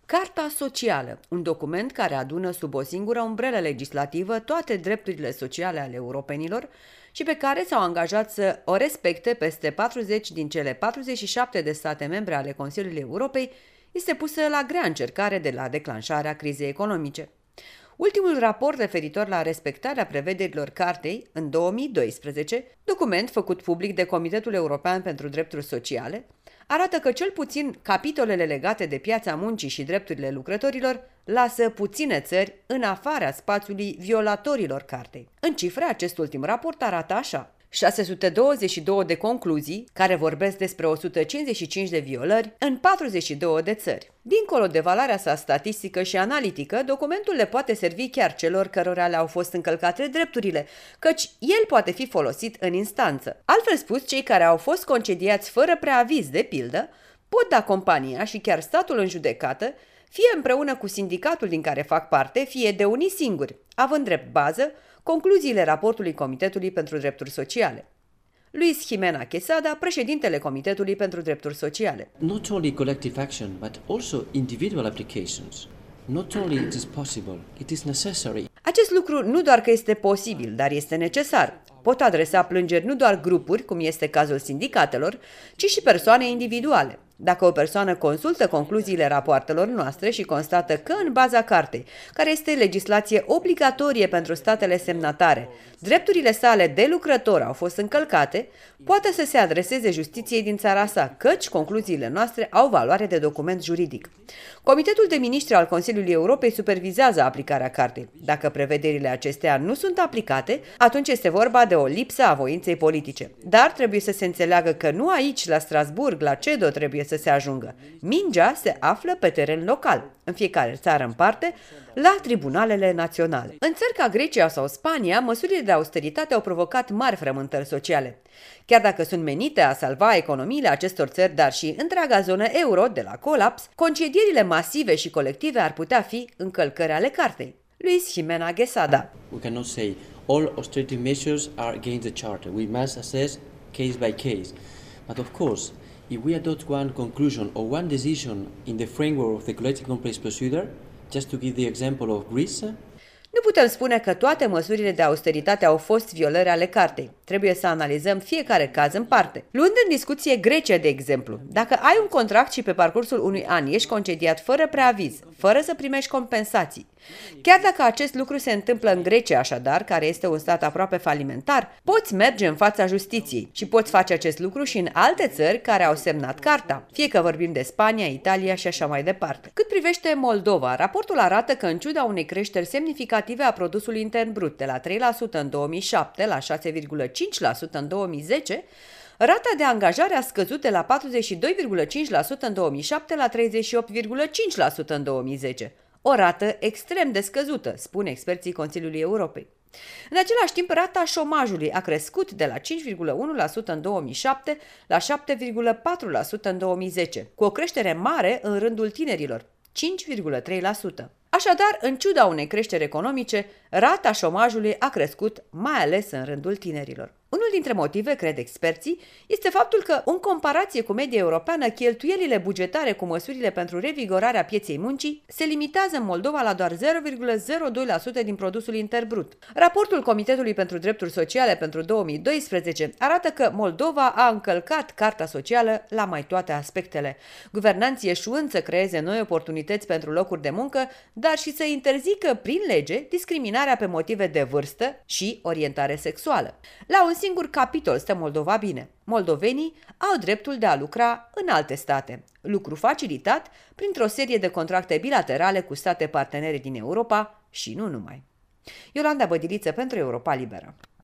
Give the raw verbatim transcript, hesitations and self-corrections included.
Carta socială, un document care adună sub o singură umbrelă legislativă toate drepturile sociale ale europenilor și pe care s-au angajat să o respecte peste patruzeci din cele patruzeci și șapte de state membre ale Consiliului Europei, este pusă la grea încercare de la declanșarea crizei economice. Ultimul raport referitor la respectarea prevederilor cartei, în două mii doisprezece, document făcut public de Comitetul European pentru Drepturi Sociale, arată că cel puțin capitolele legate de piața muncii și drepturile lucrătorilor lasă puține țări în afara spațiului violatorilor cartei. În cifre, acest ultim raport arată așa: șase sute douăzeci și două de concluzii care vorbesc despre o sută cincizeci și cinci de violări în patruzeci și două de țări. Dincolo de valoarea sa statistică și analitică, documentul le poate servi chiar celor cărora le-au fost încălcate drepturile, căci el poate fi folosit în instanță. Altfel spus, cei care au fost concediați fără preaviz, de pildă, pot da compania și chiar statul în judecată, fie împreună cu sindicatul din care fac parte, fie de unii singuri, având drept bază concluziile raportului Comitetului pentru Drepturi Sociale. Luis Jimena Quesada, președintele Comitetului pentru Drepturi Sociale. Not only collective action, but also individual applications. Not only it is possible, it is necessary. Acest lucru nu doar că este posibil, dar este necesar. Pot adresa plângeri nu doar grupuri, cum este cazul sindicatelor, ci și persoane individuale. Dacă o persoană consultă concluziile rapoartelor noastre și constată că în baza cartei, care este legislație obligatorie pentru statele semnatare, drepturile sale de lucrător au fost încălcate, poate să se adreseze justiției din țara sa, căci concluziile noastre au valoare de document juridic. Comitetul de Ministri al Consiliului Europei supervizează aplicarea cartei. Dacă prevederile acesteia nu sunt aplicate, atunci este vorba de o lipsă a voinței politice. Dar trebuie să se înțeleagă că nu aici, la Strasburg, la CEDO, trebuie să se ajungă. Mingea se află pe teren local, în fiecare țară în parte, la tribunalele naționale. În țări ca Grecia sau Spania, măsurile de austeritate au provocat mari frământări sociale. Chiar dacă sunt menite a salva economiile acestor țări, dar și întreaga zonă euro de la colaps, concedierile masive și colective ar putea fi încălcări ale cartei. Luis Jimena Quesada. We cannot say all austerity measures are against the Charter. We must assess case by case. But of course, if we adopt one conclusion or one decision in the framework of the collective complaints procedure, just to give the example of Greece, nu putem spune că toate măsurile de austeritate au fost violări ale cartei. Trebuie să analizăm fiecare caz în parte. Luând în discuție Grecia, de exemplu, dacă ai un contract și pe parcursul unui an ești concediat fără preaviz, fără să primești compensații, chiar dacă acest lucru se întâmplă în Grecia, așadar, care este un stat aproape falimentar, poți merge în fața justiției și poți face acest lucru și în alte țări care au semnat carta, fie că vorbim de Spania, Italia și așa mai departe. Cât privește Moldova, raportul arată că în ciuda unei creșteri semnificative a produsului intern brut de la trei la sută în două mii șapte la șase virgulă cinci la sută în două mii zece, rata de angajare a scăzut de la patruzeci și doi virgulă cinci la sută în două mii șapte la treizeci și opt virgulă cinci la sută în două mii zece. O rată extrem de scăzută, spun experții Consiliului Europei. În același timp, rata șomajului a crescut de la cinci virgulă unu la sută în două mii șapte la șapte virgulă patru la sută în două mii zece, cu o creștere mare în rândul tinerilor, cinci virgulă trei la sută. Așadar, în ciuda unei creșteri economice, rata șomajului a crescut, mai ales în rândul tinerilor. Unul dintre motive, cred experții, este faptul că, în comparație cu media europeană, cheltuielile bugetare cu măsurile pentru revigorarea pieței muncii se limitează în Moldova la doar zero virgulă zero doi la sută din produsul intern brut. Raportul Comitetului pentru Drepturi Sociale pentru două mii doisprezece arată că Moldova a încălcat Carta Socială la mai toate aspectele, guvernanții eșuând să creeze noi oportunități pentru locuri de muncă, dar și să interzică prin lege discriminarea pe motive de vârstă și orientare sexuală. La un singur capitol stă Moldova bine. Moldovenii au dreptul de a lucra în alte state, lucru facilitat printr-o serie de contracte bilaterale cu state partenere din Europa și nu numai. Iolanda Bădiliță pentru Europa Liberă.